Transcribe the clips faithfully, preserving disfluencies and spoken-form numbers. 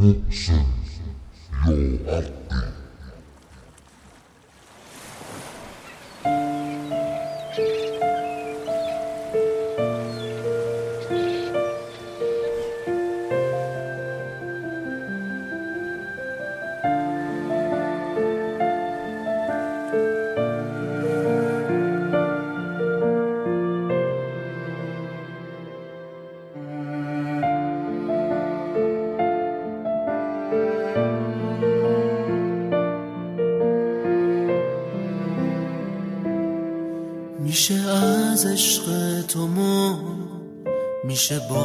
محسن یا عقی. میشه از عشق تو مون، میشه با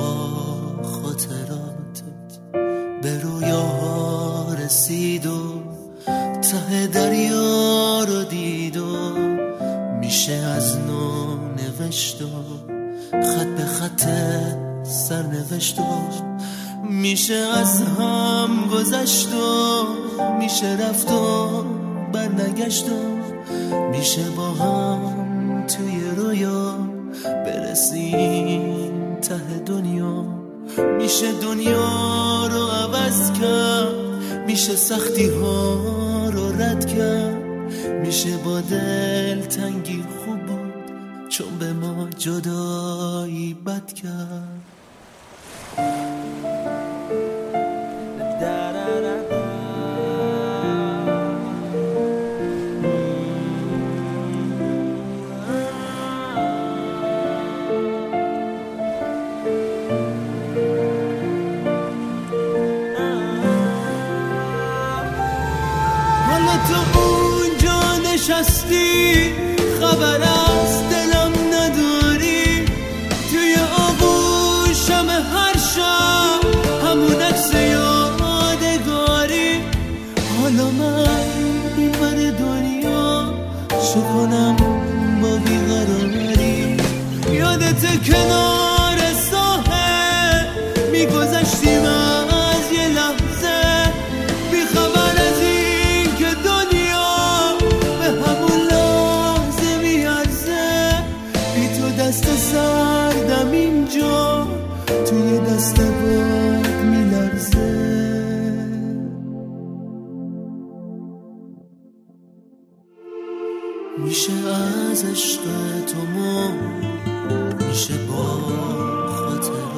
خاطراتت به رویا رسید و ته دریا رو دید و میشه از نو نوشت و خط به خط سر نوشت و میشه از هم گذشت و میشه رفت و برنگشت و میشه با هم توی رویا برسیم ته دنیا. میشه دنیا رو عوض کرد، میشه سختی ها رو رد کرد، میشه با دل تنگی خوب بود چون به ما جدایی بد کرد. تو اونجا نشستی خبر از دلم نداری، توی آغوشم هر شب همون عکس یادگاری. حالا من این ور دنیا چه کنم با بیقراری؟ یادت کنار ساحل میگذشتیم از یه لحظه بیخبر از این که دنیا به همون لحظه میارزه. بی تو دست سردم اینجا توی دست باد میلرزه. میشه از عشق تو مون، میشه با خاطر